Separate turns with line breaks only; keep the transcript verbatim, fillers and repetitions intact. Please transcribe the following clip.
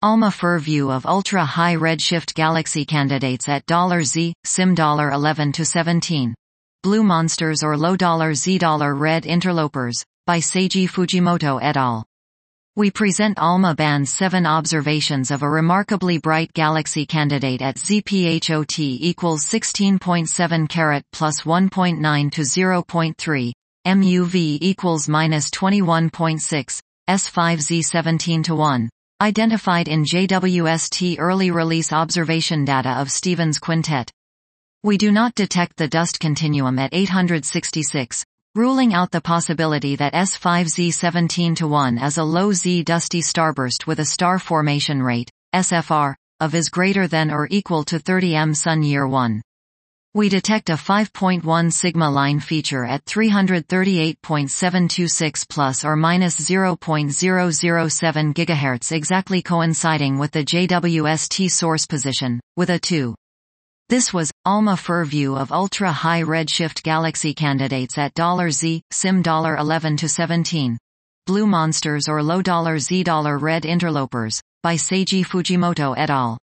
ALMA FIR view of ultra-high redshift galaxy candidates at $Z, sim eleven to seventeen. Blue monsters or low $Z red interlopers, by Seiji Fujimoto et al. We present ALMA Band seven observations of a remarkably bright galaxy candidate at Z P H O T equals sixteen point seven carat plus one point nine to zero point three, M U V equals minus twenty-one point six, S five Z seventeen to one. Identified in J W S T early release observation data of Stevens Quintet. We do not detect the dust continuum at eight hundred sixty-six, ruling out the possibility that S five Z seventeen to one is a low Z dusty starburst with a star formation rate, S F R, of is greater than or equal to thirty M Sun year one. We detect a five point one sigma line feature at three hundred thirty-eight point seven two six plus or minus zero point zero zero seven gigahertz, exactly coinciding with the J W S T source position, with a two. This was ALMA FIR view of ultra-high redshift galaxy candidates at $Z, sim eleven to seventeen. Blue monsters or low $Z red interlopers, by Seiji Fujimoto et al.